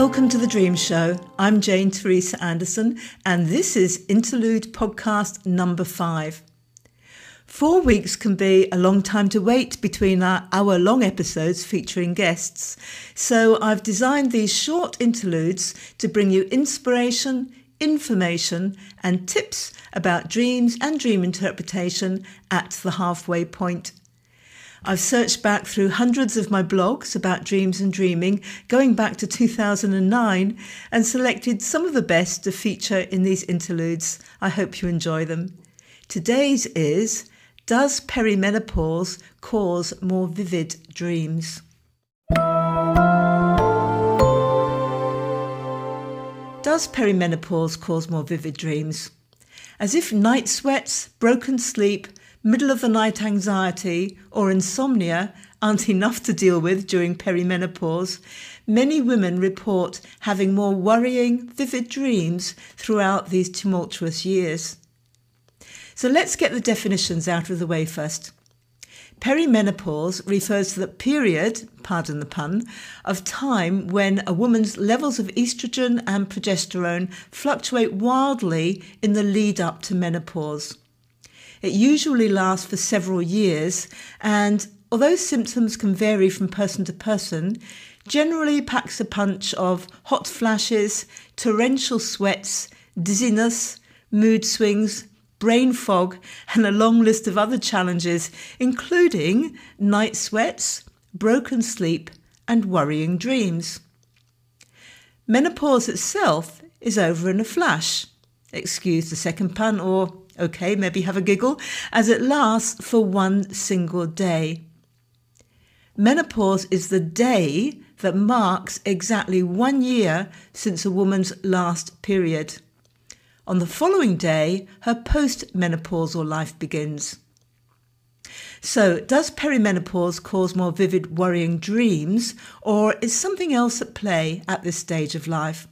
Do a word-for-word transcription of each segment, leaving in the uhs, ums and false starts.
Welcome to The Dream Show. I'm Jane Theresa Anderson, and this is Interlude Podcast number five. Four weeks can be a long time to wait between our hour-long episodes featuring guests, so I've designed these short interludes to bring you inspiration, information, and tips about dreams and dream interpretation at the halfway point. I've searched back through hundreds of my blogs about dreams and dreaming, going back to two thousand nine, and selected some of the best to feature in these interludes. I hope you enjoy them. Today's is, does perimenopause cause more vivid dreams? Does perimenopause cause more vivid dreams? As if night sweats, broken sleep, middle of the night anxiety or insomnia aren't enough to deal with during perimenopause, many women report having more worrying, vivid dreams throughout these tumultuous years. So let's get the definitions out of the way first. Perimenopause refers to the period, pardon the pun, of time when a woman's levels of estrogen and progesterone fluctuate wildly in the lead up to menopause. It usually lasts for several years, and although symptoms can vary from person to person, generally packs a punch of hot flashes, torrential sweats, dizziness, mood swings, brain fog, and a long list of other challenges, including night sweats, broken sleep, and worrying dreams. Menopause itself is over in a flash. Excuse the second pun, or okay, maybe have a giggle, as it lasts for one single day. Menopause is the day that marks exactly one year since a woman's last period. On the following day, her post-menopausal life begins. So, does perimenopause cause more vivid, worrying dreams, or is something else at play at this stage of life?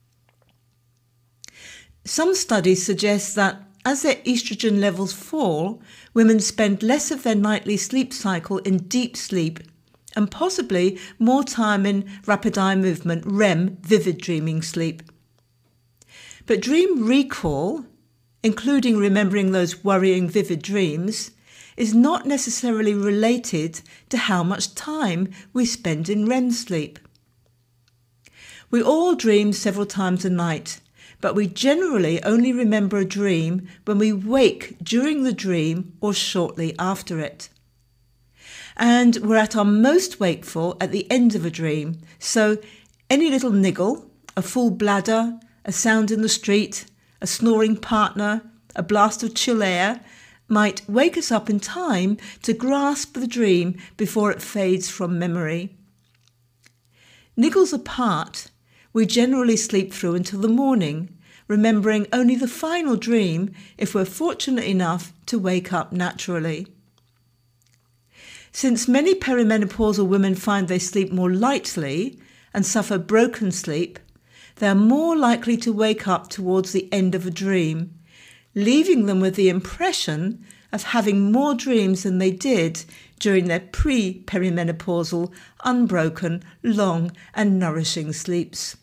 Some studies suggest that as their estrogen levels fall, women spend less of their nightly sleep cycle in deep sleep and possibly more time in rapid eye movement, R E M, vivid dreaming sleep. But dream recall, including remembering those worrying vivid dreams, is not necessarily related to how much time we spend in R E M sleep. We all dream several times a night, but we generally only remember a dream when we wake during the dream or shortly after it. And we're at our most wakeful at the end of a dream, so any little niggle, a full bladder, a sound in the street, a snoring partner, a blast of chill air might wake us up in time to grasp the dream before it fades from memory. Niggles apart, we generally sleep through until the morning, remembering only the final dream if we're fortunate enough to wake up naturally. Since many perimenopausal women find they sleep more lightly and suffer broken sleep, they are more likely to wake up towards the end of a dream, leaving them with the impression of having more dreams than they did during their pre-perimenopausal, unbroken, long and nourishing sleeps.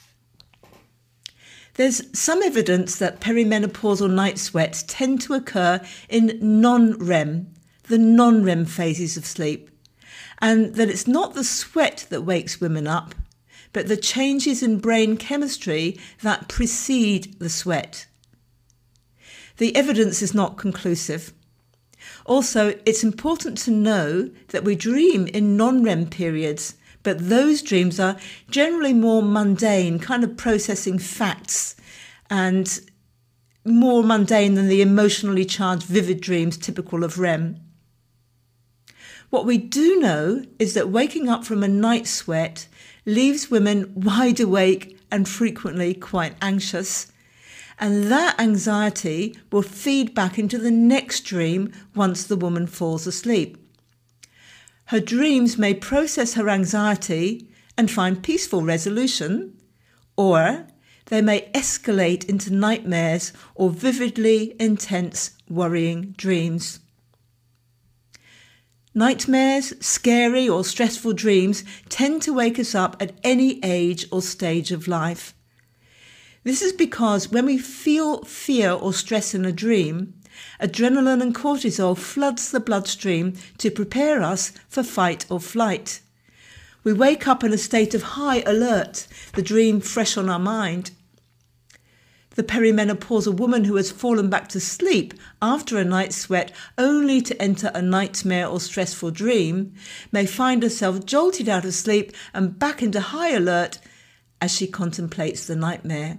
There's some evidence that perimenopausal night sweats tend to occur in non-R E M, the non-R E M phases of sleep, and that it's not the sweat that wakes women up, but the changes in brain chemistry that precede the sweat. The evidence is not conclusive. Also, it's important to know that we dream in non-R E M periods, but those dreams are generally more mundane, kind of processing facts, and more mundane than the emotionally charged vivid dreams typical of R E M. What we do know is that waking up from a night sweat leaves women wide awake and frequently quite anxious, and that anxiety will feed back into the next dream once the woman falls asleep. Her dreams may process her anxiety and find peaceful resolution, or they may escalate into nightmares or vividly intense, worrying dreams. Nightmares, scary or stressful dreams tend to wake us up at any age or stage of life. This is because when we feel fear or stress in a dream, adrenaline and cortisol floods the bloodstream to prepare us for fight or flight. We wake up in a state of high alert, the dream fresh on our mind. The perimenopausal woman who has fallen back to sleep after a night's sweat only to enter a nightmare or stressful dream may find herself jolted out of sleep and back into high alert as she contemplates the nightmare.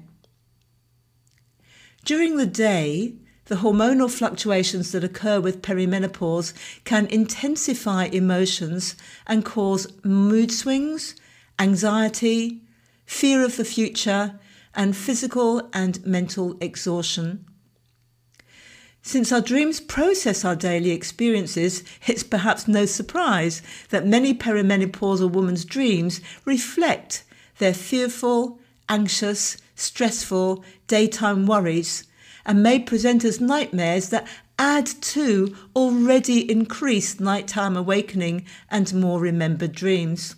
During the day, the hormonal fluctuations that occur with perimenopause can intensify emotions and cause mood swings, anxiety, fear of the future, and physical and mental exhaustion. Since our dreams process our daily experiences, it's perhaps no surprise that many perimenopausal women's dreams reflect their fearful, anxious, stressful daytime worries and may present as nightmares that add to already increased nighttime awakening and more remembered dreams.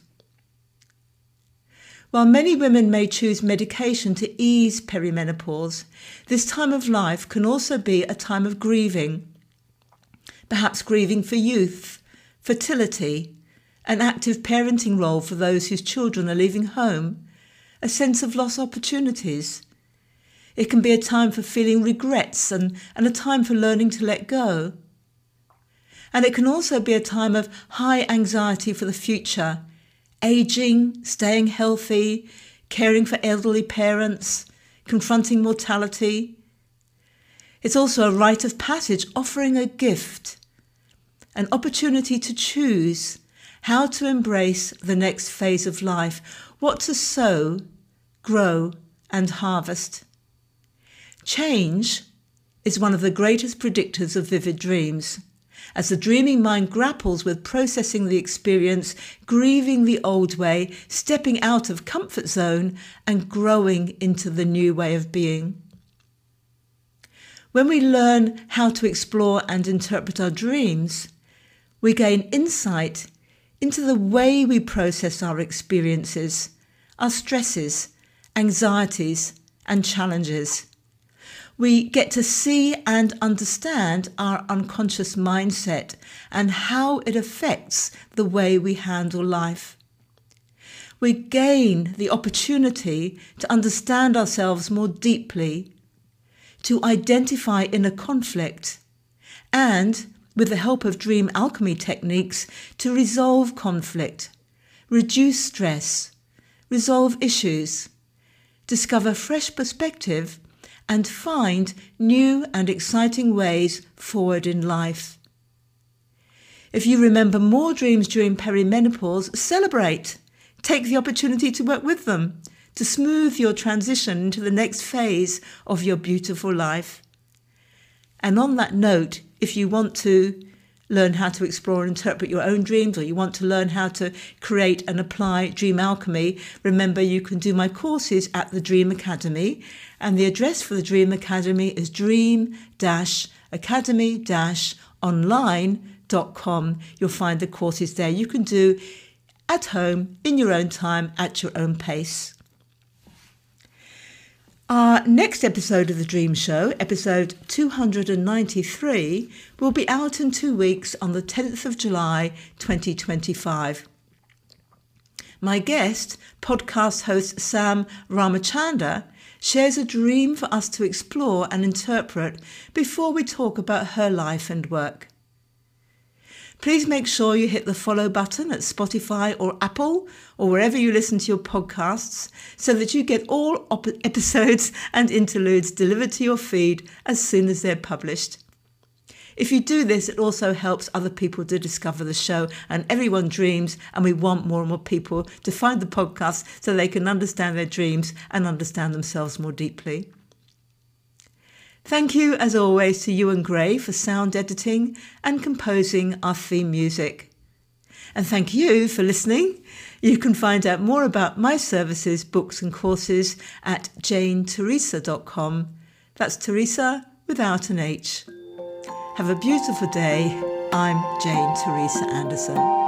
While many women may choose medication to ease perimenopause, this time of life can also be a time of grieving. Perhaps grieving for youth, fertility, an active parenting role for those whose children are leaving home, a sense of lost opportunities. It can be a time for feeling regrets and, and a time for learning to let go. And it can also be a time of high anxiety for the future, ageing, staying healthy, caring for elderly parents, confronting mortality. It's also a rite of passage, offering a gift, an opportunity to choose how to embrace the next phase of life, what to sow, grow, and harvest. Change is one of the greatest predictors of vivid dreams, as the dreaming mind grapples with processing the experience, grieving the old way, stepping out of comfort zone, and growing into the new way of being. When we learn how to explore and interpret our dreams, we gain insight into the way we process our experiences, our stresses, anxieties, and challenges. We get to see and understand our unconscious mindset and how it affects the way we handle life. We gain the opportunity to understand ourselves more deeply, to identify inner conflict, and, with the help of dream alchemy techniques, to resolve conflict, reduce stress, resolve issues, discover fresh perspective, and find new and exciting ways forward in life. If you remember more dreams during perimenopause, celebrate. Take the opportunity to work with them, to smooth your transition into the next phase of your beautiful life. And on that note, if you want to learn how to explore and interpret your own dreams, or you want to learn how to create and apply Dream Alchemy, remember you can do my courses at the Dream Academy. And the address for the Dream Academy is dream academy online dot com. You'll find the courses there you can do at home, in your own time, at your own pace. Our next episode of The Dream Show, episode two hundred ninety-three, will be out in two weeks on the tenth of July, twenty twenty-five. My guest, podcast host Sam Ramachandra, shares a dream for us to explore and interpret before we talk about her life and work. Please make sure you hit the follow button at Spotify or Apple or wherever you listen to your podcasts so that you get all op- episodes and interludes delivered to your feed as soon as they're published. If you do this, it also helps other people to discover the show, and everyone dreams, and we want more and more people to find the podcast so they can understand their dreams and understand themselves more deeply. Thank you, as always, to Ewan Gray for sound editing and composing our theme music. And thank you for listening. You can find out more about my services, books and courses at jane teresa dot com. That's Teresa without an H. Have a beautiful day. I'm Jane Teresa Anderson.